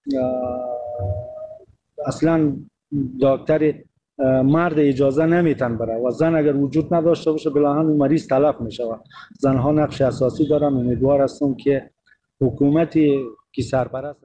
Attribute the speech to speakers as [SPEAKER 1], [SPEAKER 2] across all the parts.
[SPEAKER 1] اصلا دکتر مرد اجازه نمیتن بره و زن اگر وجود نداشته باشه بلاهن مریض تلف میشه و زنها نقش اساسی دارن. امیدوار هستم که حکومتی که سرپرست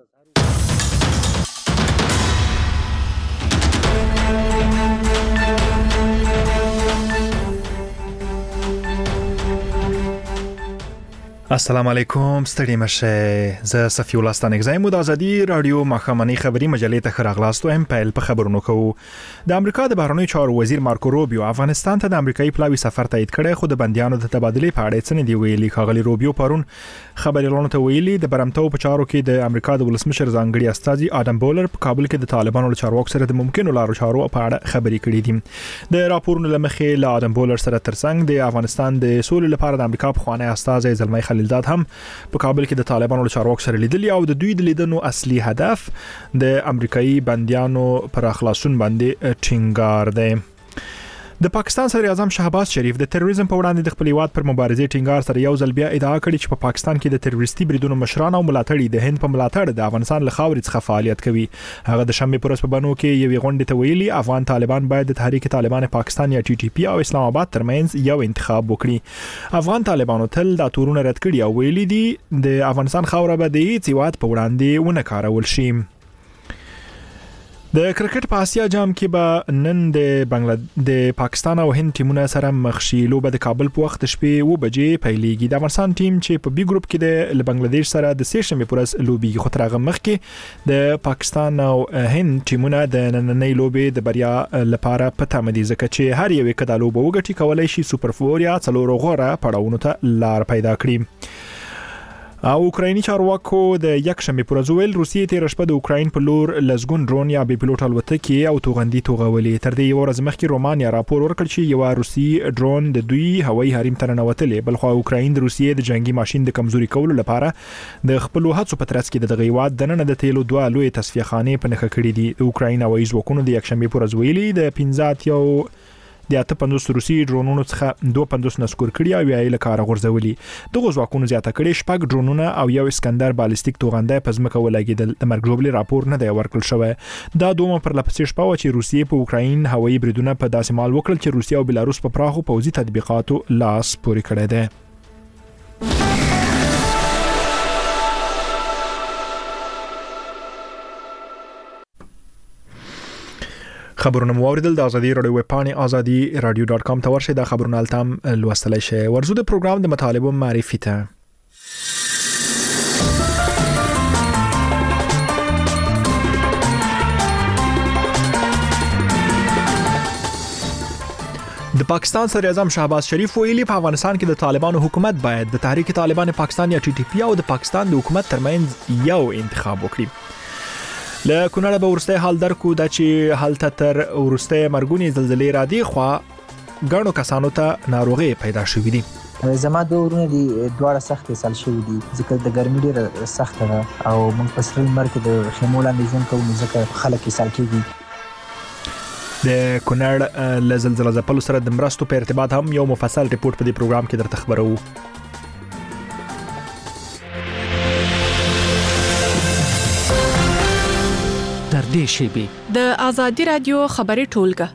[SPEAKER 2] السلام علیکم، ستړي مشه. زه صفی الله ستانکزی مو د ازادي رادیو ماښامنۍ خبری مجلې ته ښه راغلاست. هم پیل په خبرونو کوو. د امریکا د بهرنیو چارو وزیر مارکو روبیو افغانستان ته د امریکایي پلاوي سفر تایید کړی، خو د بندیانو د تبادلې په اړه څه نه دی ویلي. ښاغلي روبیو پرون خبريالانو ته ویلي د برمتو په چارو کې د امریکا د ولسمشر ځانګړي استازي آدم بولر په کابل کې د طالبانو له چارواکو سره د ممکنو لارو چارو په اړه خبرې کړې دي. د راپورونو لمخې له آدم بولر سره ترڅنګ د افغانستان د سولې لپاره د امریکا په خوانی استازي زلمي خلیلزاد هم په کابل کې د طالبانو له چارواکو سره لیدلي او د دوی د لیدنو اصلي هدف د امریکایي بندیانو پر خلاصون باندې ټینګار دی. د پاکستان صدر اعظم شهباز شریف د تروریزم په وړاندې د خپل هیواد پر مبارزې ټینګار سره یو ځل بیا ادعا کړې چې په پاکستان کې د تروریستي بریدونو مشران او ملاتړي د هند په ملاتړ د افغانستان له خاورې څخه فعالیت کوي. هغه د شنبه پر ورځ په بنو کې یوې غونډې ته ویلي افغان طالبان باید د تحریک طالبان پاکستان یا ټي ټي پی او اسلام آباد ترمنځ یو انتخاب وکړي. افغان طالبانو تل دا تورونه رد کړي او ویلي دي د افغانستان خاوره به د هیڅ هیواد په وړاندې ونه کارول شي. د کرکټ په آسیا جام کې به نن د پاکستان او هند ټیمونه سره مخ شي. لوبه د کابل په وخت شپې 2 بجې پیلېږي. د افغانستان ټیم چې په بي ګروپ کې د بنگلاديش سره د سې شنبه پر ورځ لوبي خو تر هغه مخکې د پاکستان او هند ټیمونه د نننۍ لوبې د بریا لپاره په تمه دي، ځکه چې هر یو کډه لوبه وګټي کولای شي سوپر 4 یا څلور غوړه پړاوونو ته لار پیدا کړي. او اوکرایني چارواکو د یک شنبه پر ورځ ویل روسیې تیر شپه د اوکراین په لور لزګون ډرون یا بي پيلوټ الوتکې او توغندي توغولې. تر دې یو ورځ مخکې رومانیا راپور ورکړ چې یو روسي ډرون د دوی هوایي حریم ته ننوتلې، بل خو اوکراین د روسیې د جنگي ماشين د کمزوري کولو لپاره د خپل هڅو په ترڅ کې د غیواد د نن د تیلو دوه لوی تصفیه خانې په نخښه کړې دي. اوکراین هوایي ځواکونو د یک شنبه پر ورځ ویلي د 15 د 58 روسي ډرونونو څخه 52 نسکور کړي او یې له کار غورځولي. دغه ځواکونو زیاته کړي 6 ډرونونه او یو اسکندر بالستیک توغنده په ځمکه ولګیدل. د مرګ ژوبلي راپور نه دی ورکړل شوی. دا دومره پر لپسې شپه و چې روسیې په اوکراین هوایي بریدونه په داسې مال وکړل چې روسیا او بلاروس په پراخو پوځي تطبیقاتو لاس پورې کړی دی. خبرونه مو اوریدل. د ازادي رادیو ویب پاڼې azadi.radio.com ته ورشئ. دا خبرونه التام لوستلای شئ. ورزو د پروګرام د مطالبه معرفي ته. د پاکستان صدر اعظم شهباز شریف ویلي په افغانستان کې د طالبانو حکومت باید د تحریک طالبان پاکستان یا ټي ټي پی او د پاکستان د حکومت ترمنځ یو انتخاب وکړي. له کونړ به ورسته حال درکو د چې حالت تر ورسته مرګونی زلزلې را دي خو غاڼو کسانو ته ناروغي پیدا شوې دي.
[SPEAKER 3] زما دوه ورونه دي دواړه سخت سال شوې دي ځکه د ګرمۍ ډېره سخته ده او موږ په سرل مرکه د خیمو لاندې ژوند کوو ځکه خلک سال کېږي.
[SPEAKER 2] د کونړ له زلزلې ځپلو سره د مرستو په ارتباط هم یو مفصل ریپورت په دې پروګرام کې درته خبرو.
[SPEAKER 4] د ازادي رادیو خبري ټولګه.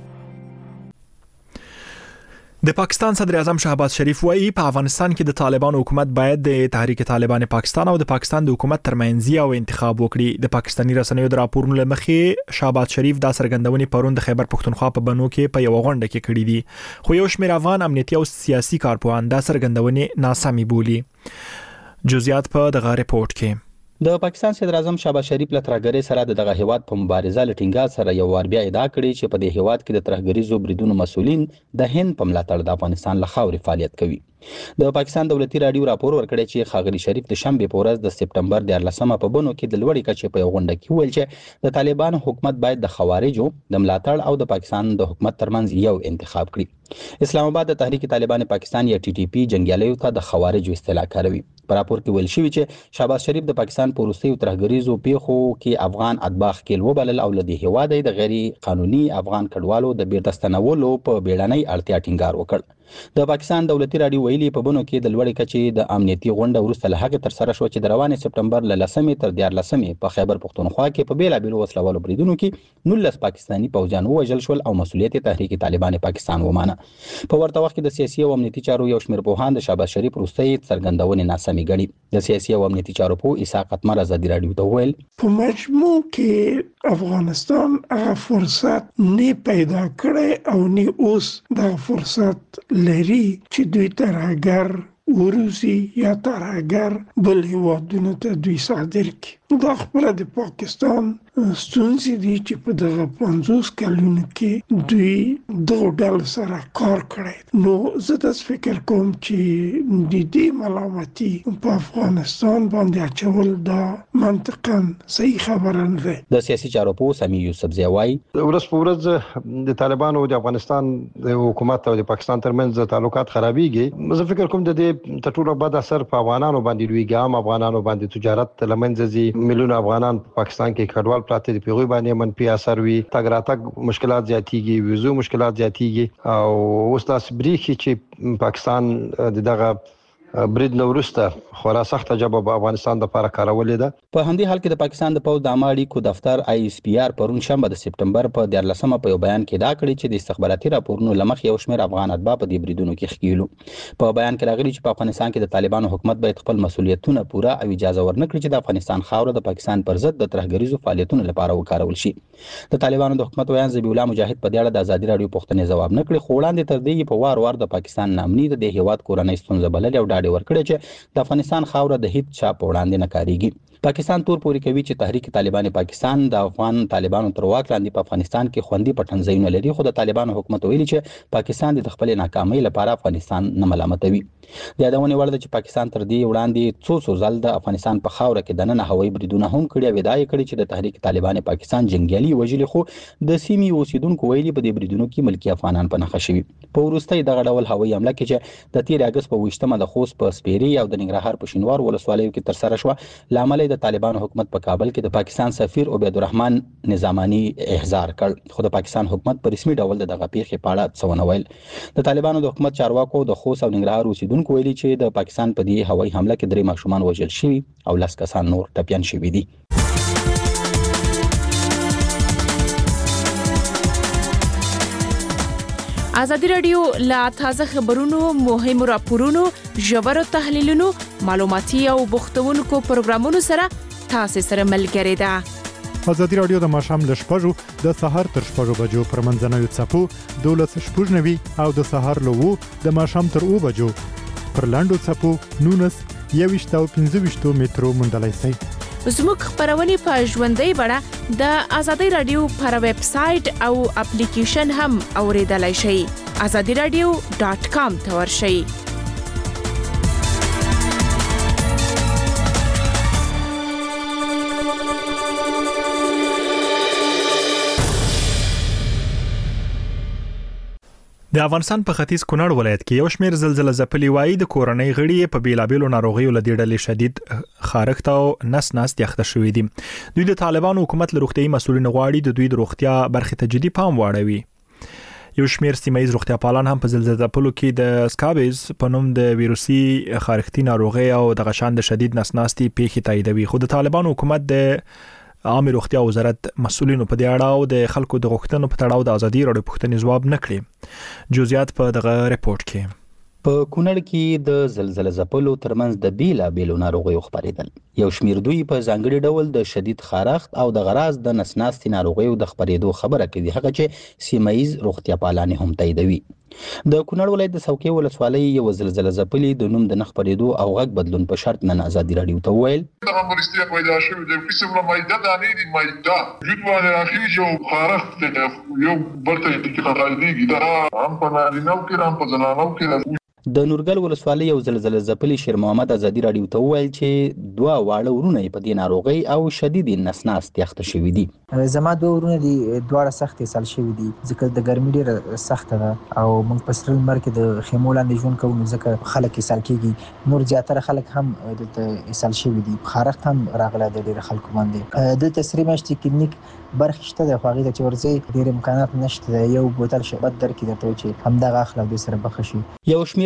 [SPEAKER 2] د پاکستان صدر اعظم شهباز شریف وايي په افغانستان کې د طالبانو حکومت باید د تحریک طالبان پاکستان او د پاکستان د حکومت ترمنځ یو انتخاب وکړي. د پاکستاني رسنیو د راپورونو لمخې شهباز شریف دا څرګندونې پرون د خیبر پښتونخوا په بنو کې په یو غونډه کې کړې دي، خو یو شمېر افغان امنیتي او سیاسي کارپوهان دا څرګندونې ناسمې بولي. جزئیات په دغه ریپورت کې.
[SPEAKER 5] د پاکستان صدر اعظم شهباز شریف له ترهګرۍ سره دغه هیواد په مبارزه لټینګا سره یو ور بیا ادعا کړې چې په دې هیواد کې د ترهګریزو بریدونو مسولین د هند په ملاتړ د افغانستان له خاورې فعالیت کوي. د پاکستان دولتي رادیو راپور ورکړی چې ښاغلي شریف د شنبه په ورځ د سپټمبر 14 په بنو کې د لوړې کچې په غونډه کې ویل چې د طالبانو حکومت باید د خوارجو د ملاتړ او د پاکستان د حکومت ترمنځ یو انتخاب کړي. اسلام آباد د تحریک طالبان پاکستان یا ټي ټي پی جنگیالیو ته د خوارجو اصطلاح کاروي. په راپور کې ویل شوی چې شهباز شریف د پاکستان په وروستیو ترهګریزو پیښو کې افغان اتباع ښکېل وبلل او له دې هیواده د غیر قانوني افغان کډوالو د بیرته ستنولو په بیړنۍ اړتیا ټینګار وکړ. د پاکستان دولتي رادیو ویلي په بنو کې د لوړې کچې د امنیتي غونډه وروسته له هغې ترسره شوه چې د روانې سپټمبر له 10 تر 14 په خیبر پښتونخوا کې په بیلابیلو وسلوالو بریدونو کې 19 پاکستاني پوځیان ووژل شول او مسؤلیت تحریک طالبان پاکستان ومانه. په ورته وخت کې د سیاسي او امنیتي چارو یو شمېر پوهان د شهباز شریف وروستۍ څرګندونې ناسمې ګڼي. د سیاسي او امنیتي چارو پوه اسحاق اتمر ازادي راډیو ته وویل
[SPEAKER 6] په مجموع کې افغانستان هغه فرصت نه پیدا کړی او نه اوس دا فرصت لري چې دوی ترهګر وروسي یا ترهګر بل هیوادونو ته دوی صادر کړي. دا خپل د پاکستان ستونزې دي چې په دغه 50 کلونو کې دوی دغه ډول سره کار کړی. نو زه د فکر کوم چې د دې ملامتي په افغانستان باندې اچول دا منطقاً صحیح خبره نه ده.
[SPEAKER 5] د سیاسي چارو پوه سامي یوسفزی وایي
[SPEAKER 7] ورځ په ورځ د طالبانو او د افغانستان د حکومت او د پاکستان ترمنځ تعلقات خرابېږي. زه فکر کوم د دې ټولو بد اثر په افغانانو باندې لویږي، عام افغانانو باندې تجارت لمنځه ځي، میلیونه افغانان په پاکستان کې کډوال پراته دي، پیغوي باندې منفي اثر وي، تګ راتګ مشکلات زیاتېږي، ویزو مشکلات زیاتېږي او اوس تاسو بریخي چې پاکستان دغه برید نو ورسته خورا سخت جواب افغانستان د لپاره کارولې ده.
[SPEAKER 5] په همدې حال کې د پاکستان د پوز د عامه اړیکو دفتر ISPR پرون شنبه د سپټمبر په 14 په یو بیان کې دا کړی چې د استخباراتي راپورونو لمخ یو شمېر افغان اتباع په دې بریدونو کې ښکیلو. په بیان کې راغلي چې په افغانستان کې د طالبانو حکومت باید خپل مسؤلیتونه پوره او اجازه ورنکړي چې د افغانستان خاوره د پاکستان پر ضد د ترهګریزو فعالیتونو لپاره وکارول شي. د طالبانو د حکومت ویان ذبیح الله مجاهد په دې اړه د ازادي راډیو پوښتنې ځواب نه کړی، خو وړاندې تر دې په وار د پاکستان نامني د هیواد کورنۍ ستونزه بللې او ډاډ ورکړی چې د افغانستان خاوره د هیڅ چا په وړاندې نه کاریږي. پاکستان تور پوري کوي چې تحریک طالبان پاکستان د افغان طالبانو تر واک لاندې په افغانستان کې خوندي پټنځایونه لري، خو د طالبانو حکومت ویلي چې پاکستان د خپل ناکامۍ لپاره افغانستان نه ملامتوي. د یادونه وړ ده چې پاکستان تر دې وړاندې څو ځل د افغانستان په خاوره کې د نن هوایي بریدونه هم کړي او ادعا کړې چې د تحریک طالبان پاکستان جنگیالي وژلي، خو د سیمې اوسیدونکو ویلي په دې بریدونو کې ملکی افغانان په نښه شوي. په وروستۍ دغه ډول هوایي حمله کې چې د 13 اگست په 28 د خوست په سپیري او د ننګرهار په شینوار ولسوالیو کې تر سره شو، لامل د طالبانو حکومت په کابل کې د پاکستان سفیر عبید الرحمن نظامانی احضار کړ، خو د پاکستان حکومت په رسمي ډول دغه پیښې په اړه څه ونه ویل. د طالبانو د حکومت چارواکو د خوست او ننګرهار اوسیدونکو ویلي چې د پاکستان په دې هوایي حمله کې 3 ماشومان وژل شوي او 10 کسان نور ټپیان شوي دي.
[SPEAKER 4] ازادي راډیو لا تازه خبرونو، مهمو راپورونو، ژورو تحلیلونو، معلوماتي او بوختونکو پروګرامونو سره تاسو سره ملګری ده.
[SPEAKER 2] ازادي راډیو د ماښام ل 6:00 د سهار تر 6:00 بجو پر منځنوي څپو 12:90 او د سهار له 2 د ماښام تر 2 بجو پر لاندو څپو 19 او 15 مترو مندلای سي.
[SPEAKER 4] زموږ خبرونه په ژوندۍ بڼه د ازادي راډیو پر ویب سټ او اپلیکیشن هم اوریدلای شئ. azadiradio.com ته ورشئ.
[SPEAKER 2] د افغانستان په ختیځ کونړ ولایت کې یو شمېر زلزلې ځپلي وایي د کورنۍ غړي په بیلابیلو ناروغیو له ډېرې شدید خارښت او نس یخته شوې دي. دوی د طالبانو حکومت له روغتیايي مسؤلین غواړي د دوی د روغتیا برخې ته جدي پام واړوي. یو شمېر سیمایي روغتیا پالان هم په زلزلې ځپلو کې د سکابیز په نوم د ویروسي خارښتي ناروغي او د غشان د شدید نس پیښې تاییدوي، خو د طالبانو حکومت د عامه روغتیا وزارت مسؤلینو په دې اړه او د خلکو د غوښتنو په تړاو د ازادي راډیو پوښتنې ځواب نه کړي. جزئیات په دغه ریپورت کې.
[SPEAKER 5] په کونړ کې د زلزلې ځپلو ترمنځ د بیلابیلو ناروغیو خبرېدل. یو شمېر دوی په ځانګړي ډول د شدید خارښت او د غراز د نسناستي ناروغیو د خبرېدو خبره کوي، هغه چې سیمایي روغتیا پالان هم تاییدوي. د کونړ ولایت د څوکۍ ولسوالۍ یو زلزلې ځپلي د نوم د نه خبرېدو او غږ بدلون په شرط نن ازادي راډیو ته وویل
[SPEAKER 8] دغه مرستې پیدا شوې د قسم له مایده دانې دي، مایده وجود باندې راخیږي او خارښت یو بل ته انتقالېږي، دا هم په نارینه‌و کې هم په زنانو کې.
[SPEAKER 5] د نورګل ولسوالۍ یو زلزلې ځپلي شیر محمد ازادي راډیو ته وویل چې 2 واړه ورونه په دې ناروغي او شدید نسناست یخته شوي دي.
[SPEAKER 3] زما 2 ورونه دي، دواړه سخت سال شوي دي ځکه د ګرمۍ ډېره سخته ده او موږ په سره لمر کې د خیمو لاندې ژوند کوو، ځکه خلک سال کېږي. نور زیاتره خلک هم د سال شوي دي، خارښت هم راغله د ډېر خلکو باندې. د تسری مشتي کلینیک برخه شته د خواغې د چورځي ډېر امکانات نشته، یو بوتل شربت درکې درته چې همدغه اخلاق به سره بخښي.
[SPEAKER 5] یو شمېر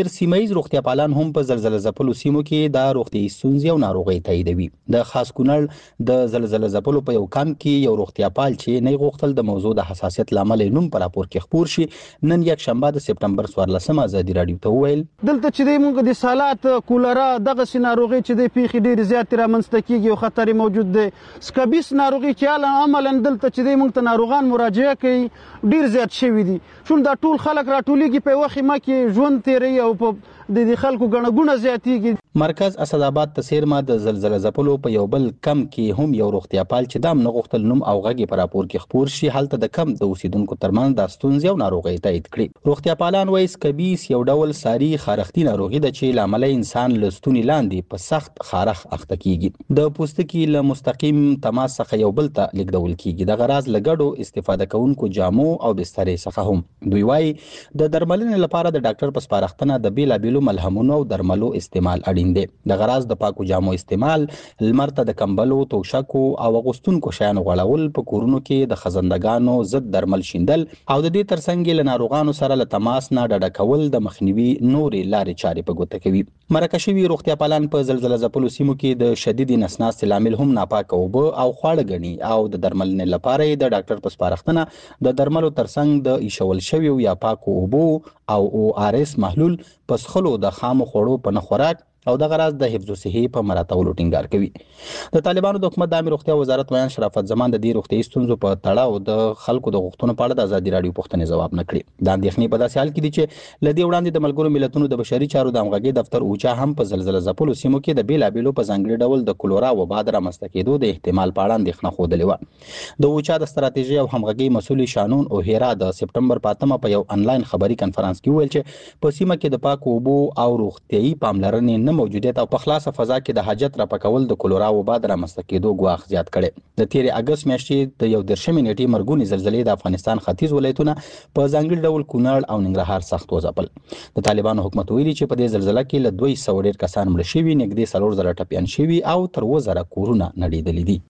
[SPEAKER 5] ډیر سیمایي روغتیا پالان هم په زلزلې ځپلو سیمو کې د روغتي ستونزې او ناروغي تاییدوي. د خاص کونړ د زلزلې ځپلو په یو کم کې یو روغتیا پال چې نه غوښتل د موضوع د حساسیت لامل نوم پر راپور کې خبر شي، نن یک شنبه د سپټمبر 14 ازادي رادیو ته وویل
[SPEAKER 9] دلته چې موږ د سالات کولرا دغه سيناروغي چې د پیخي ډیر زیات را منځته کیږي او خطر موجود دی. سکابیس ناروغي چې عملاً دلته چې موږ ته ناروغان مراجعه کوي ډیر زیات شوی دي. شون دا ټول خلک راټولېږي په وخت ما کې ژوند تیری او په د خلکو غنغونه زیاتېږي.
[SPEAKER 5] مرکز اسداباد تسیرما د زلزلې ځپلو په یو بل کم کې هم یو روغتیا پال چې دام نه غوښتل نوم او غږی پر راپور کې خبر شي، حالت د کم د اوسیدونکو ترمن د ستونزې او ناروغي تایید کړي. روغتیا پالان وایي سکابیس یو ډول ساری خارښتي ناروغي ده چې لامل انسان لستونی لاندې په سخت خارخ اخته کیږي. د پوستکي له مستقیم تماس څخه یو بل ته لیږدول کیږي. د غراض لګړو استفاده کوونکو جامو او بسترې څخه هم. دوی وایي د درملنې لپاره د ډاکټر په سپارښتنه د بیلابیلو ملهمونو او درملو استعمال اړین دی. د غراض د پاکو جامو استعمال، لمر ته د کمبلو، توشکو او غوستونکو شیانو غړول، په کورونو کې د خزندګانو ضد درمل شیندل او د دې ترڅنګ له ناروغانو سره له تماس نه ډډه کول د مخنیوي نورې لارې چارې په ګوته کوي. مرکه شوي روغتیا پالان په زلزلې ځپلو سیمو کې د شدید نسناستې لامل هم ناپاکه اوبه او خواړه ګڼي او د درملنې لپاره د ډاکټر په سپارښتنه د درملو ترڅنګ د ایښول شویو یا پاکو اوبو او ORS محلول په څښلو، د خامو خوړو په نه خوراک او د غراض د حفظ صحي په مراتبو ټینګار کوي. د طالبانو د حکومت د عامه روغتیا وزارت ویان شرافت زمان د دې روغتي ستونزو په تړاو د خلکو د غوښتنو په اړه د ازادي رادیو پوښتنې ځواب نه کړي. د اندېښنې په داسې حال کې دي چې لدې وړاندې د ملګرو ملتونو د بشري چارو د همغږي دفتر اوچا هم په زلزلې ځپلو سیمو کې د بیلابیلو په ځانګړي ډول د کولرا وبا د رامنځته کېدو د احتمال په اړه اندېښنه ښودلې وه. د اوچا د ستراتیژي او همغږي مسؤل شانون او هیرا د سپټمبر 5 په یو انلاین خبري کنفرانس کې ویل چې په سیمه کې د پاکو اوبو او روغتيایي پاملرنې نه موجودیت او په خلاصه فضا کې د حاجت را پکول د کولرا وبا د رامنځته کېدو ګواښ زیات کړي. د 13 اگست میاشتې د 11 نیټې مرګونی زلزلې د افغانستان ختیځ ولایتونه په ځانګړي ډول کونړ او ننګرهار سخت وځپل. د طالبانو حکومت ویلي چې په دې زلزلې کې له 200 ډیر کسان مړ شوي، نږدې 4000 ټپيان شوي او تر 2000 کورونه نړېدلي دي.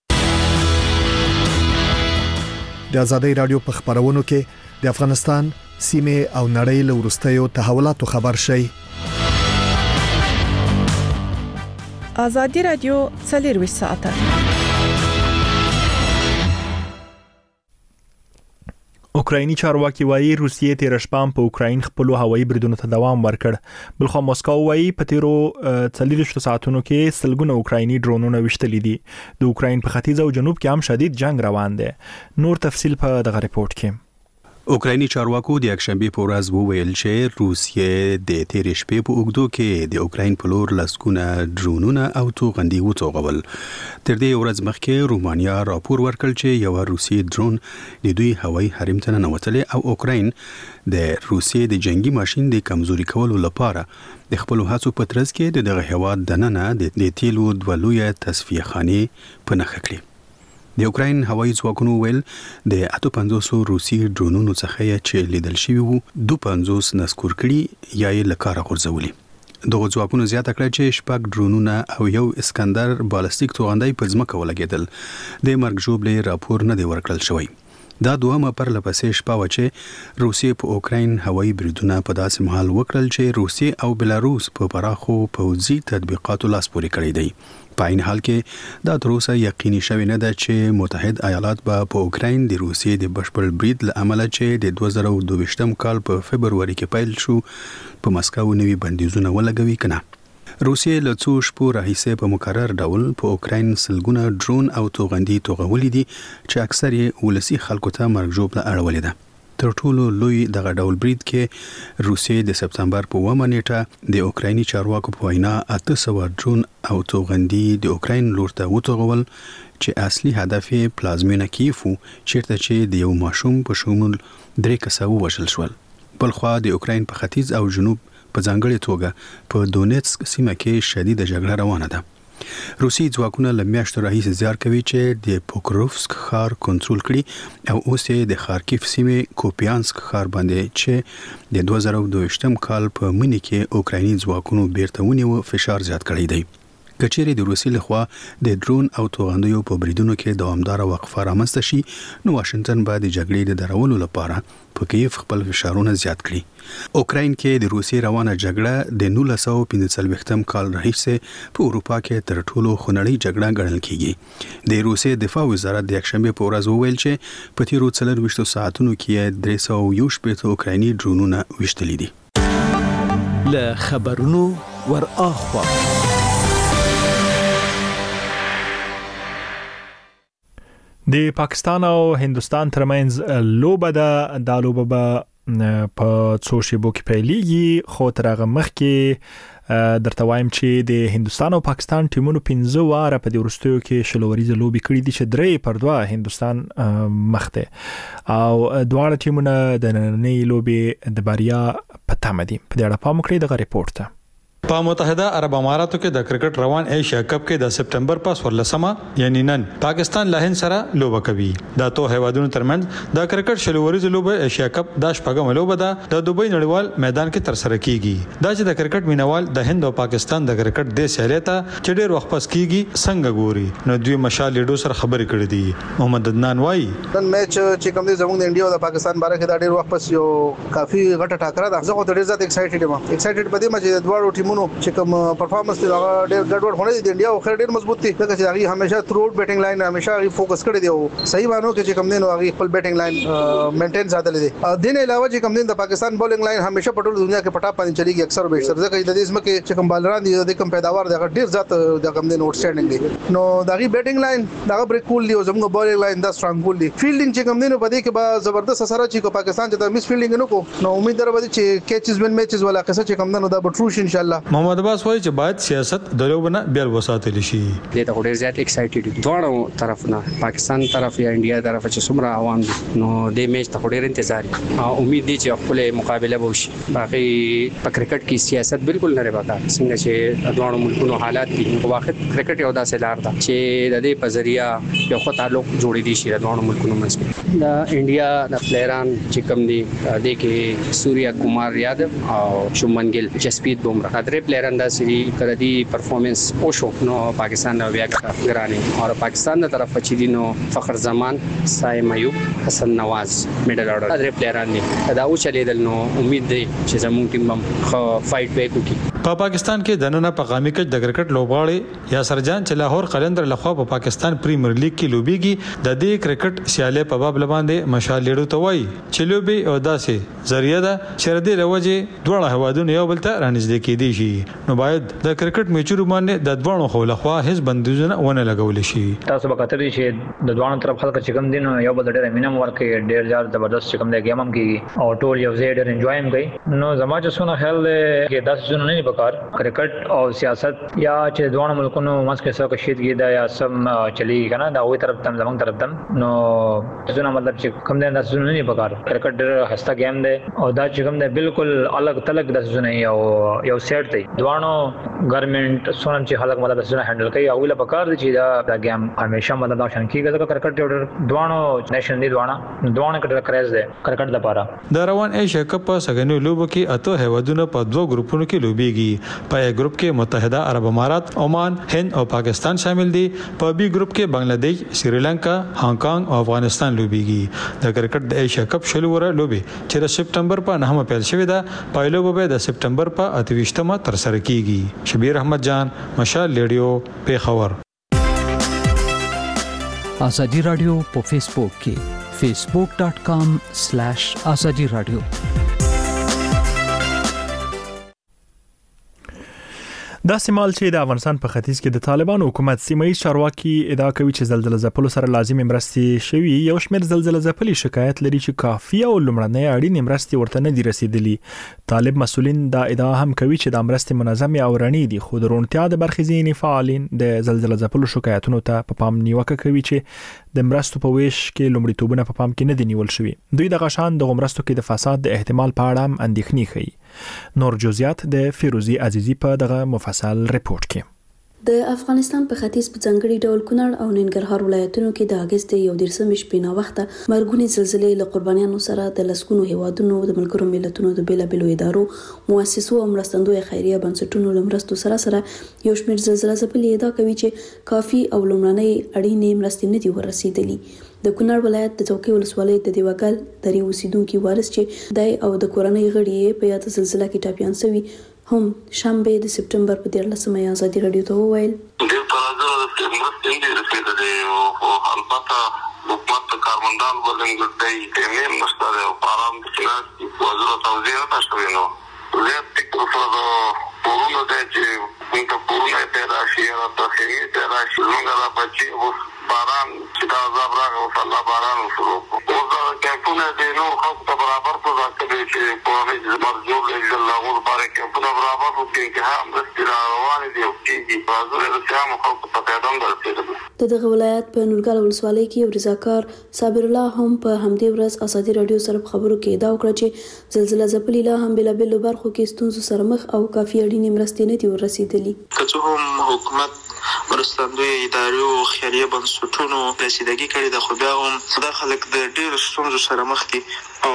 [SPEAKER 10] د ازادي رادیو په خبرونو کې د افغانستان سیمه او نړۍ له وروستیو تحولاتو خبر شي.
[SPEAKER 4] ازادي رادیو 24 ساعته.
[SPEAKER 2] اوکرایني چارواکي وایي روسیې تیر شپه په اوکراین خپل هوایي بریدونو ته دوام ورکړ. بلخو مسکو وایي په تیرو 40 ساعتونو کې سلګونه اوکرایني ډرونونه وشتل دي. د اوکراین په ختیځ او جنوب کې هم شدید جنگ روان دی. نور تفصيل په دغه ریپورت کې.
[SPEAKER 11] اوکرایني چارواکو د یکشنبه په ورځ وویل چې روسیې د تیر شپې په اوګدو کې د اوکراین په لور لسکونه ډرونونه او توغندي وټوغول. تر دې ورځ مخکې رومانیا راپور ورکړ چې یو روسي ډرون د دوی هوایي حریم ته ننوتلی او اوکراین د روسیې د جنگي ماشين د کمزوري کولو لپاره د خپل هڅو په ترڅ کې دغه هواد دننه د تیلو دولوي تصفیه خانه په نخښه کړې. د اوکراین هوایي ځواکونو ویل د 55 روسي ډرونونو څخه چې لیدل شوي وو 250 نسکور کړي یا یې لکاره غورځولي. دغه ځواکونو زیاته کړه چې شپږ ډرونونه او یو اسکندر بالستیک توغندی په ځمکه ولګېدل. د مرګ ژوبلې راپور نه دی ورکړل شوی. دا دوه پرلپسې شپه و چې روسیې په اوکراین هوایي بریدونه په داسې مهال وکړل چې روسیې او بلاروس په پراخو پوځي تطبیقاتو لاس پورې کړی دی. په عین حال کې دا تر اوسه یقیني شوی نه ده چې متحد ایالات به په اوکراین د روسیې د بشپړ برید له امله چې د 2022 کال په فبرवरी کې پیل شو په مسکو نوي بندیزونه ولګوي کنه. روسیې له څو شپو راهیسې په مکرر ډول په اوکراین سلګونه ډرون او توغندي توغولي دي چې اکثر یې ولسی خلکو ته مرګ ژوبله اړولې ده. تر ټولو لوی دغه ډول برید کې روسیې د سپتمبر په 1 نیټه د اوکرایني چارواکو په وینا 800 ډرون او توغندي د اوکراین لور ته وټوغول چې اصلي هدف یې پلازمینه کیف وو چیرته چې د یو ماشوم په شمول 3 کسه وژل شول. بلخو د اوکراین په ختیځ او جنوب په ځانګړي توګه په دونیتسک سیمه کې شدید جګړه روانه ده. روسي ځواکونه له میاشتو راهیسې زیار کوي چې د پوکروفسک ښار کنټرول کړي او اوس یې د خارکیف سیمې کوپیانسک ښار باندې چې د 2022 کال په مني کې اوکرایني ځواکونو بیرته ونیو فشار زیات کړی دی. کچېرې د روسیې لخوا د ډرون او توغندیو په بریدونو کې دوامدار وقفه رامنځته شي نو واشنگټن به د جګړې د درولو لپاره په کیف خپل فشارونه زیات کړي. اوکراین کې د روسیې روانه جګړه د 1945م کال راهیسې په اروپا کې تر ټولو خونړۍ جګړه ګڼل کیږي. د روسیې دفاع وزارت د یکشنبه په ورځ وویل چې په تیرو 24 ساعتونو کې 311 اوکرایني ډرونونه وشتلي دي.
[SPEAKER 12] له خبرونو ور اخوا
[SPEAKER 2] د پاکستان او هندستان ترمنځ لوبه ده. دا لوبه به په څو شیبو کې پیلېږي خو تر هغه مخکې درته وایم چې د هندستان او پاکستان ټیمونو 15 واره په دې وروستیو کې شلوریزه لوبي کړې دي چې 3-2 هندستان مخ ده او دواړه ټیمونه د نننۍ لوبي د بریا په تمه دي. په دې اړه پام وکړئ دغه ریپورت ته.
[SPEAKER 13] په متحده عرب اماراتو کې د کرکټ روان ایشیا کپ کې د سپټمبر په 14مه یعنی نن پاکستان له هند سره لوبه کوي. دا تو هیوادونو ترمنځ د کرکټ شلوریز لوبه ایشیا کپ د شپږم لوبه ده د دوبۍ نړیوال میدان کې تر سره کیږي. دا چې د کرکټ مینوال د هند او پاکستان د کرکټ د سیالیته چې ډېر وخت پس کیږي څنګه ګوري نو دوی مشال لیډو سره خبرې کړې دي. محمد عدنان وایي
[SPEAKER 14] نن میچ چې کوم دی زموږ د انډیا او د پاکستان باره کې دا ډېر وخت پس یو کافي غټه ټاکره ده. زه خو ډېر زیات ایکسایټډ یم په دې چې د دوه ټیمونو چې کوم پرفارمنس دی هغه ډېر ګډوډ خونه دي. انډیا خو ډېر مضبوط دي ځکه چې هغه همیشه تھرو بیټینګ لاین همیشه فوکس کړی دی او صحیح مانو کې چې کوم دین هغه خپل بیټینګ لاین مینټین ساتل دي. دین علاوه چې کوم دین د پاکستان بولینګ لاین همیشه په ټول دنیا کې پټا باندې چلیږي اکثر به اکثر ځکه د دې اسمه کې چې کوم بالران دي د کوم پیداوار دی ډېر زیات د کوم دین اوټسټینډینګ دي. نو دغه بیټینګ لاین دغه بریک کول دی او زموږ بولینګ لاین دا سترونګ کول دي. فیلډینګ چې کوم دین په دې کې به زبردست اثر اچي کو پاکستان چې د مس فیلډینګ نه کو نو امید درو چې کیچز وین میچز ولا قصه چې کوم دین دا به ټروش ان شاء الله.
[SPEAKER 13] محمد عباس وایي چې باید سیاست دلوبنه بیا وساتل شي.
[SPEAKER 15] دې ته ډېر زیات ایکسایټډ دواړو طرفونه پاکستان طرف یا انډیا طرف چې څومره عوام دي نو دې میچ ته ډېر انتظار امید دي چې خپل مقابله به وشي. باقي په کرکټ کې سیاست بالکل نه رباته څنګه چې دواړو ملکونو حالات دي په واقع کرکټ یو داسې لار ده چې د دې په ذریعہ یو خو تعلق جوړې دي شي د دواړو ملکونو منځ. د انډیا د پلیران چې کوم دي د کې سوریا کمار یادو او شومن ګل جسپریت بومرا درې پلیران د سری کړدي پرفارمنس او شو نو پاکستان نو بیا ګرانی او پاکستان د طرف چې دي نو فخر زمان سایم ایوب حسن نواز میډل اورډر درې پلیران دي دا او چلیدل نو امید دی چې زموږ ټیم هم فایټ بیک وکړي.
[SPEAKER 13] په پاکستان کې د نن په قامي کې د کرکټ لوبغاړي یاسر جان چې لاهور قلندر لخوا په پاکستان پریمیر لیګ کې لوبيږي د دې کرکټ سیاله په باب لباندې مشال لیډو ته وایي چې لوبي او داسې ذریعہ ده چې ردی لوجه دوه هوادونه یو بل ته رانږدې کېدي شي نو باید د کرکټ میچونو باندې د دوه خو لخوا هیڅ بندیزونه ونه لګول شي.
[SPEAKER 16] تاسو به کتلی چې د دوه طرف خلک چې کوم دین یو بل ډېر مینم ورکې ډېر ځار زبردست چې کوم د گیم هم کیږي او ټول یو ځای ډېر انجوای هم کوي. نو زما چې څونه خیال کې 10 جون نه بکار کرکټ او سیاست یا چې دوه ملکونو مس کې څه کشیدګي دا یا سم چلی کنه دا وې طرف تم زمنګ طرف تم نو څونه مطلب چې کوم د 10 جون نه بکار کرکټ ډېر خسته گیم دی او دا چې کوم د بالکل الګ تلګ 10 جون یو سیټ دی دوانو ګورنمنت سونم چې خلک مطلب 10 جون هندل کوي او له بکار دي چې دا گیم همیشه مطلب دا شان کیږي ځکه کرکټ ډېر دوانو نېشن دی دوانو کې کریز دی کرکټ لپاره.
[SPEAKER 13] د روان ایشیا کپ په سګنیو لوبو کې اته هیوادونو په دوه ګروپونو کې لوبيږي. په ا ګروپ کې متحده عرب امارات، عمان، هند او پاکستان شامل دي. په بي ګروپ کې بنگلاديش، سریلانکا، هانګ کانګ او افغانستان لوبيږي. د کرکټ د ایشیا کپ شلوره لوبي چې د سپټمبر په 9 پیل شوې ده پایلو به د سپټمبر په 28مه تر سره کیږي. شبیر احمد جان، مشال ریډیو، پیښور.
[SPEAKER 12] آزادی رادیو په فیسبوک کې facebook.com/azadi radio.
[SPEAKER 2] دا سیمال چې د افغانستان په ختیځ کې د طالبانو حکومت سیمایي چارواکي ادعا کوي چې زلزلې ځپلو سره لازمي مرستې شوي یو شمېر زلزلې ځپلي شکایت لري چې کافي او لومړنۍ اړینې مرستې ورته نه دي رسیدلي. طالب مسؤلین دا ادعا هم کوي چې د مرستې منظمې او رڼې دي خو د روڼتیا د برخې ځینې فعالین د زلزلې ځپلو شکایتونو ته په پام نیوکه کوي چې د مرستو په ویش کې لومړیتوبونه په پام کې نه دي نیول شوي. دوی د غشان د مرستو کې د فساد د احتمال په اړه هم اندېښنې ښيي. نور جزئیات د فیروزی عزیزی په دغه مفصل ریپورت کې.
[SPEAKER 17] د افغانستان په ختیځ په ځانګړي ډول کونړ او ننګرهار ولایتونو کې د اگست 11 شپې نا وخته مرګونی زلزلې له قربانیانو سره د لسګونو هیوادونو د ملګرو ملتونو د بیلابېلو ادارو مؤسسو او مرستندوی خیریه بنسټونو لمرستو سره یو شمېر زلزلې ځپلې ادعا کوي چې کافي او لومړنۍ اړینې مرستې نه دي ورسېدلې. د کونړ ولایت د چوکۍ ولسوالۍ د دیوګل درې اوسیدونکو وارث چې دای او د کورنۍ غړي په یاد زلزلې کې ټاپیان شوی هم شنبه د سپټمبر په 13 ازادي رادیو ته وویل
[SPEAKER 18] د ترازو د مرستې دې رسیدلې او البته حکومت کارمندان ولنګ دای تمیم مستره او پارام د سیاسي وزارت توزیع تاسو نو زه فکر کوم پورونه د چې په پورونه پیدا شي او تخیل پیدا شي موږ را پچې باران چې دا زبر او الله باران شروع او دا کېپونه د نور خلکو ته برابر په ځکه چې په هیڅ مرجو له الله لپاره کې په برابر په کې هم روان دي او چې بازار د سیمو خلکو ته پیغام درته
[SPEAKER 17] دغه ولایت په نورګل ولسوالۍ کې یو رضاکار صابر الله هم په همدې ورځ ازادي رادیو سره خبرو کې ادعا وکړه چې زلزلې ځپلې لا هم بلابل برخو کې ستونزو سره مخ او کافي اړینې مرستې نه دي ورسېدلې.
[SPEAKER 19] که هم حکومت مرستندوی ادارو خیریه بنسټونو رسیدګي کړې ده خو بیا هم دا خلک د ډېرو ستونزو سره مخ دي او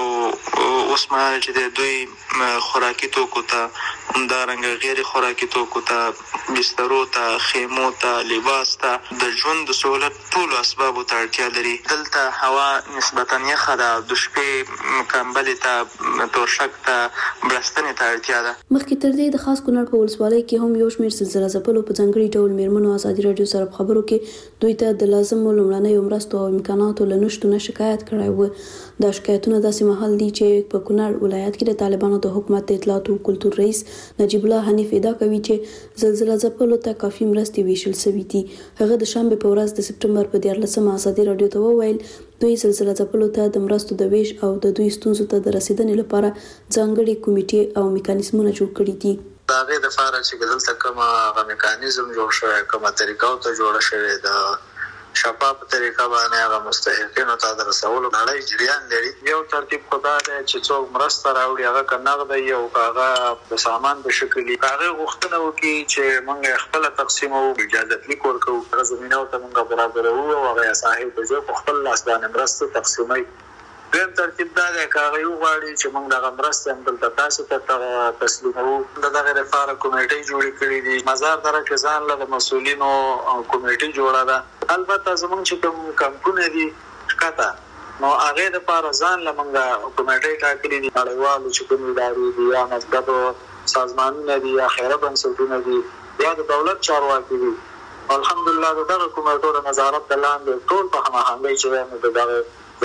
[SPEAKER 19] اوس مهال چې د دوی خوراکي توکو ته همدارنګه غیر خوراکي توکو ته بسترو ته خیمو ته لباس ته د ژوند د سهولت ټولو اسبابو ته اړتیا لري. دلته هوا نسبتا یخه ده د شپې کمبلې ته توشک ته بړستنې ته اړتیا ده.
[SPEAKER 17] مخکې تر دې د خاص کونړ په ولسوالۍ کې هم یو شمېر زلزلې ځپلو په ځانګړي ډول میرمنو ازادي رادیو سره خبرو کې دوی ته د لازمو لومړنیو مرستو او امکاناتو له نشتون شکایت کړی و. دا شکایتونه داسې مهال دي چې په کونړ ولایت کې د طالبانو د حکومت د اطلاعات او کلتور رئیس نجیب الله حنیف ادعا کوي چې زلزلې ځپلو ته کافي مرستې ویشل شوې دي. هغه د شنبه په ورځ د سپټمبر په 13 ازادي رادیو ته وویل دوی زلزلې ځپلو ته د مرستو د ویش او د دوی ستونزو ته د رسیدنې لپاره ځانګړي کمیټې او میکانیزمونه جوړ کړي دي.
[SPEAKER 20] دا غي د فارغ چې دلته کومه میکانیزم جوړ شوی کومه طریقه ته جوړ شوی د شفاف طریقه باندې هغه مستحقینو ته د رسولو لړۍ جریان لري. یو ترتیب خدا دی چې څوک مرسته راوړي هغه کناغ دی او هغه د سامان په شکل هغه غوښتنه وکړي چې موږ خپل تقسیمو اجازه لیک ورکو زمينه ته موږ برابر وو او هغه صاحب به خپل لاس باندې مرسته تقسیمي. دیم ترتیب دا دی چې هغه یو غواړي چې موږ د مرستې هم دلته تاسو ته تسلیمو. دغه لپاره کمیټې جوړې کړې دي. مزار درکه ځان له مسؤلینو کمیټې جوړه ده. البته زمونږ چې کوم کمپونه دي ښکته نو هغه د لپاره ځان له موږ کمیټې ټاکلې دي. نړیوالو چې کوم ادارې دي یا مذهبي سازمانونه دي یا خیریه بنسټونه دي یا د دولت چارواکي دي. الحمدلله دغه کمیټو نظارت لاندې ټول په هماهنګۍ چې دغه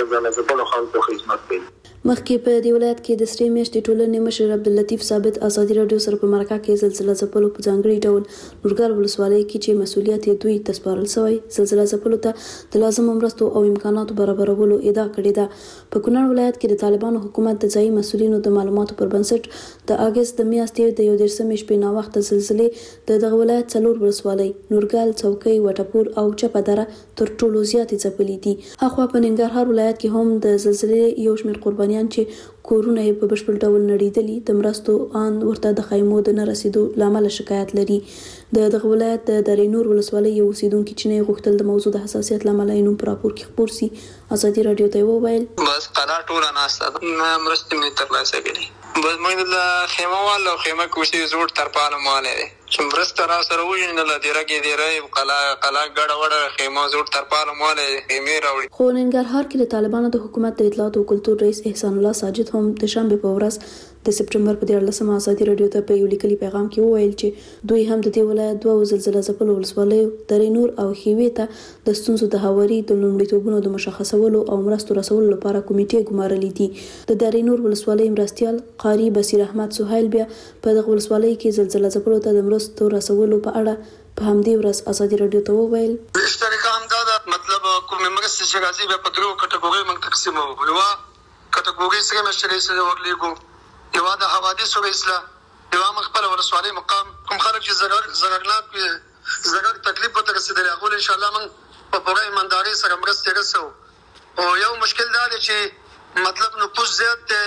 [SPEAKER 17] مخکې په دې ولایت کې د سری میاشتې ټولنې مشر عبداللطیف ثابت ازادي رادیو سره په مرکه کې زلزلې ځپلو په ځانګړي ډول نورګل ولسوالۍ کې چې مسؤلیت یې دوی تسپارل شوی زلزلې ځپلو ته د لازم مرستو او امکاناتو برابرولو ادعا کړې ده. په کونړ ولایت کې د طالبانو حکومت د ځایي مسؤلینو د معلوماتو پر بنسټ د اگست د میاشتې د 11 شپې نا وخت زلزلې د دغه ولایت څلور ولسوالۍ نورګل چوکۍ وټپور او چپدره تر ټولو زیاتې ځپلې دي. هغه په ننګرهار ولایت کې هم د زلزلې یو شمېر قربانیان چې کورونه یې په بشپړ ډول نړېدلي د مرستو ان ورته د خیمو د نه رسیدو لامل شکایت لري. دغه ولایت د درې نور ولسوالۍ یو اوسیدونکو چې نه غوښتل د موضوع د حساسیت لامل یې نوم پر راپور کې خبر سي. ازادي رادیو ته وویل
[SPEAKER 19] بس قرار ټول ناسته مرستې مې ترلاسه کړې بس موږ د خیمه والو خیمه کوشي زوړ ترپاله مالې چې مرسته را سره وژنه ل دیرګې دیرې قلا ګډه وړه خیمه زوړ ترپاله مالې خیمه راوړي.
[SPEAKER 17] خو ننګرهار کې د طالبانو د حکومت د اطلاعات او کلتور رئیس احسان الله ساجد هم د شنبه په ورځ د سپټمبر په 13 ازادي رادیو ته په یو لیکلي پیغام کې وویل چې دوی هم د دې ولایت دوه زلزلې ځپلو ولسوالیو درې نور او خیوې ته د ستونزو د هواري د لومړیتوبونو د مشخصولو او مرستو رسولو لپاره کمیټې ګمارلې دي. د درې نور ولسوالۍ مرستيال قاری بصیر احمد سهیل بیا په دغه ولسوالۍ کې زلزلې ځپلو ته د مرستو رسولو په اړه په همدې ورځ ازادي رادیو ته وویل
[SPEAKER 19] اشتراک هم دا مطلب کوم مرستې چې راځي په درو کټګوري من تقسیمو یو کټګوري سره مشرې سره ورلېګو یو د حوادثو اصلاح یو مخبل ولسوالۍ مقام کوم خلک چې زرګ تکلیف ته رسیدل هغه ان شاء الله من په پوره ایمانداري سره مرسته رسو او یو مشکل دا دی چې مطلب نفوس زیات دی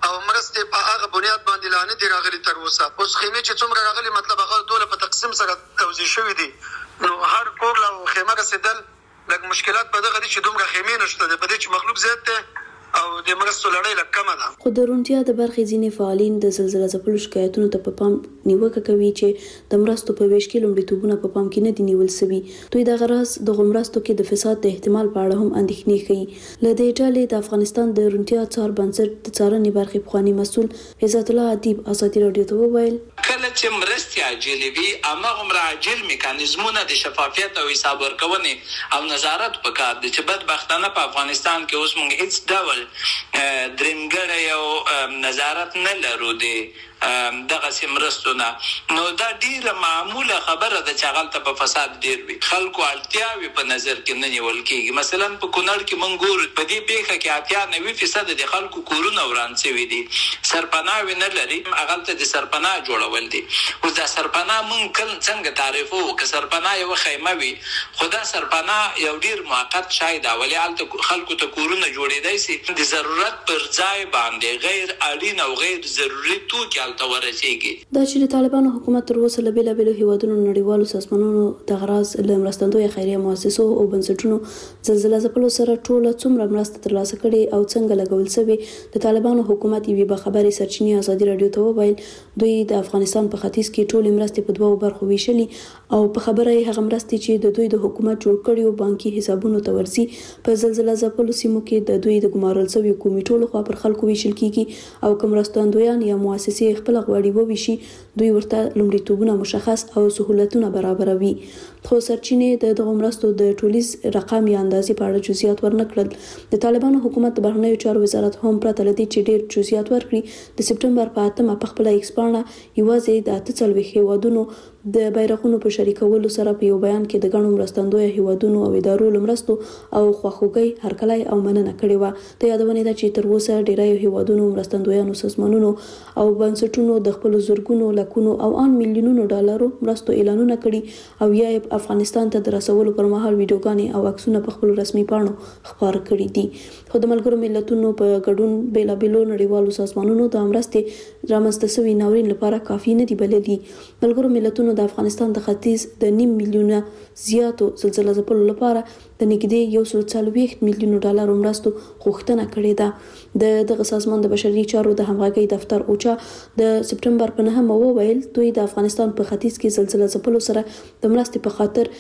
[SPEAKER 21] او مرستې په هغه بنیاد باندې لا نه دي راغلي تر اوسه. اوس خیمې چې څومره راغلي مطلب هغه دوله په تقسیم سره توزیع شوي دي، نو هر کور له خیمه رسېدل لږ مشکلات په دغه دي چې دومره خیمې نشته دی، په دې چې مخلوق زیات دی او د مرستو لړۍ لږ کمه ده.
[SPEAKER 17] خو د روڼتیا د برخې ځینې فعالین د زلزله ځپلو شکایتونو ته په پام نیوکه کوي چې د مرستو په ویش کې لومړیتوبونه په پام کې نه دي نیول سوي. دوی دغه راز د مرستو کې د فساد د احتمال په اړه هم اندېښنې ښیي. له دې ډلې د افغانستان د روڼتیا څار بنسټ د څارنې برخې پخوانی مسؤل عزت الله ادیب ازادي راډیو ته وویل
[SPEAKER 22] کله چې مرستې عاجلې وي هماغومره عاجل میکانیزمونه د شفافیت او حساب ورکونې او نظارت پکار دي چې بدبختانه په افغانستان کې اوس موږ هیڅ ډول درېمګړی او نظارت نه لرو دی دغه سمرستونه. نو دا ډیره معموله خبره ده چې هغه په فساد ډیر وي، خلکو اړتیاوي په نظر کې نه نیول کیږي. مثلا په کونړ کې مونږ ګورو په دې پیښه کې 90% د خلکو کورونه وران شوي دي، سرپناه نه لري، هغه ته د سرپناه جوړول دي. اوس دا سرپناه مونږ څنګه تعریفو که سرپناه یو خیمه وي، خو دا سرپناه یو ډیر موقت شای دا ولې الته خلکو ته کورونه جوړېدای شي د ضرورت پر ځای باندې غیر اړین او غیر ضروري توکي
[SPEAKER 17] دا چې د طالبانو حکومت تر اوسه له بیلابیلو هیوادونو نړیوالو سازمانونو د غراض له مرستندویه خیریه مؤسسو او بنسټونو زلزله ځپلو سره ټوله څومره مرسته ترلاسه کړې او څنګه لګول شوې د طالبانو حکومت یوې بخبري سرچینې ازادي راډیو ته وویل دوی د افغانستان په ختیځ کې ټولې مرستې په دوو برخو ویشلي او په خبره یې هغه مرستې چې د دوی د حکومت جوړ کړي بانکي حسابونو ته ورسي په زلزله ځپلو سیمو کې د دوی د ګمارل شویو کمیټو لخوا پر خلکو ویشل کیږي او کوم مرستندویان یا مؤسسې خپل غوړي وویشي دوی ورته لومړیتوبونه مشخص او سہولتونه برابروي. خو سرچینې د دغه مرستو د ټولیز رقم یا اندازې په اړه جزئیات ورنکړل. د طالبانو حکومت د بهرنیو چارو وزارت هم پرته له دې چې ډېر جزئیات ورکړي د سپټمبر په 8 په خپل ایکس پاڼه یوازې د 48 هیوادونو د بیرغونو په شریکولو سره په یو بیان کې د غنو مرستندوی هیوادونو او ادارو لمرستو او خواخوږي هرکلی او مننه کړې و. د یادونه ده چې تر اوسه ډیری هیوادونو مرستندویانو سازمانونو او بنسټونو د خپل زورګونو لکونو او ان میلیونونو ډالرو مرستو اعلانونه کړي او یا افغانستان ته د رسولو پر مهال ویډیوګانې او عکسونه په خپل رسمي پاڼو خبر کړي دي. خو د ملګرو ملتونو په ګډون بیلابیلو نړیوالو سازمانونو د مرستې رامنځته شوي ناورین لپاره کافي نه دي بللي. ملګرو ملتونو د افغانستان د ختیځ د 9 میلیونه زیاتو زلزله ځپلو لپاره د نږدې 140 میلیونو ډالرو مرستو غوښتنه کړې ده. دغه سازمان د بشري چارو د همغږي دفتر اوچا د سپټمبر په 9 وویل دوی د افغانستان په ختیځ کې زلزله ځپلو سره د مرستې په خاطر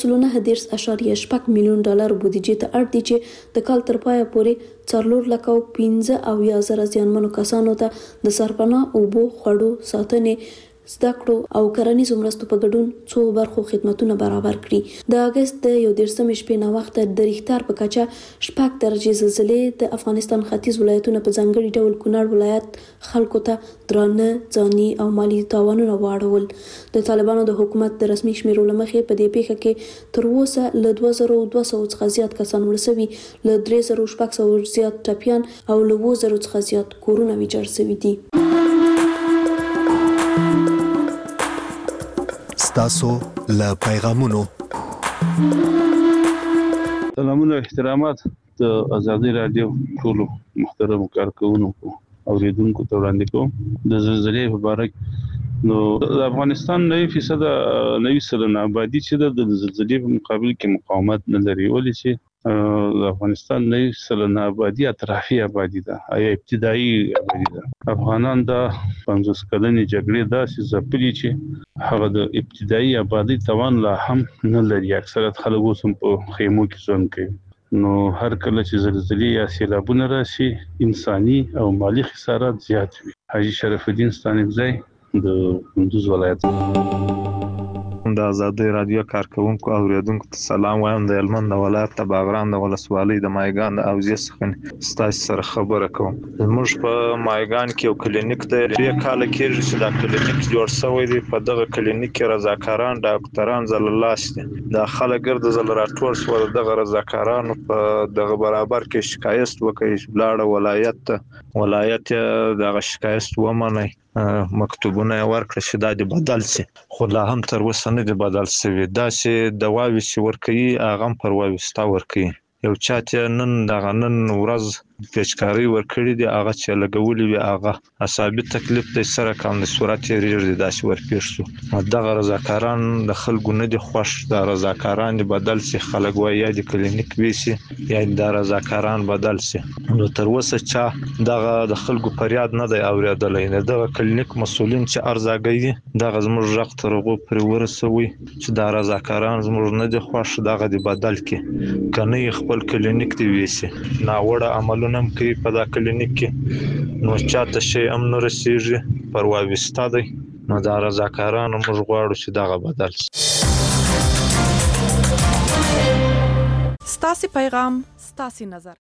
[SPEAKER 17] 1.9 میلیون ډالر بودیجې ته اړ دي چې د کال تر پایه پورې 4,15,000 زیانمنو کسانو ته د سرپناه اوبو خوړو ساتنې زده کړو او کرنیزو مرستو په ګډون څو برخو خدماتونه برابر کړي. د اگست د 11 شپې نه وخت د ریختار په کچه 6 درجه زلزلې د افغانستان ختیځ ولایتونو په ځانګړي ډول کونړ ولایت خلکو ته درانه ځاني او مالی تاوانونه واړول. د طالبانو د حکومت د رسمي شمیرو لمخې په دې پیښه کې تر اوسه له 2200 څخه زیات کسان مړ شوي، له 3600 زیات ټپیان او له 2000 څخه زیات کورونه ویجاړ شوي دي.
[SPEAKER 10] تاسو له پیغامونو
[SPEAKER 23] سلامونه احترامات د ازادي رادیو ټول محترم کارکونکو اوریدونکو ته وړاندې کوم. د زلزلې په اړه نو د افغانستان 90% آبادی چې د زلزلې په مقابل کې مقاومت نه لري، ولې چې د افغانستان 90% آبادی اطرافي آبادی ده یا ابتدایي آبادی ده. افغانان د 50 کلنې جګړې داسې ځپلي چې هغه د ابتدایي آبادی توان لا هم نه لري. اکثریت خلک اوس هم په خیمو کې ژوند کوي. نو هر کله چې زلزلې یا سیلابونه راشي انساني او مالی خسارات زیات وي. حاجی شرف الدین ستانکزی د کندوز ولایت.
[SPEAKER 24] د ازادي رادیو کارکونکو او اوریدونکو ته سلام وایم. د هلمند ولایت د باغران د ولسوالۍ د مایګان د اوزې څخه ستاسو سره خبره کوم. موږ په مایګان کې یو کلینیک دی، 3 کال کېږي چې دا کلینیک جوړ شوی دی. په دغه کلینیک کې رضاکاران ډاکټران زللاس دي. دا خلک ګرد زل راټول شو، دغه رضاکارانو په دغه برابر کې شکایت وکړي، بلاړه ولایت دغه شکایت ومني، مکتوبونه ورکړل چې دا د بدل شي، خو لا هم تر اوسه نه دی بدل شوی. دا چې دواوی چې ورکوي هغه پر وایستا ورکوي. یو چا ته نن ورځ پیچکاری ورکړي دي هغه چې لګولې وي هغه ثابت تکلیف د سره کم د صورت ریږي داسې ورپېښ شو دغه رضاکاران د خلکو نه دي خوښ د رضاکاران بدل سي خلک وایي یا د کلینیک ویسي یا د رضاکاران بدل سي نو تر اوسه چې دغه د خلکو فریاد نه دی اوریدلای نه دغه کلینیک مسولین چې ارزاګي دغه زموږ رغ ترغو پر ورسوي چې د رضاکاران زموږ نه دي خوښ دغه دی بدل کې کني خپل کلینیک دی ویسي نا وړه عملونه کوي په دا کلینیک کې نو چاته شي هم نه رسیږي پروا وستا دی نو د رضاکارانو موږ غواړو چې دغه بدل شي
[SPEAKER 1] ستاسو پیغام ستاسو نظر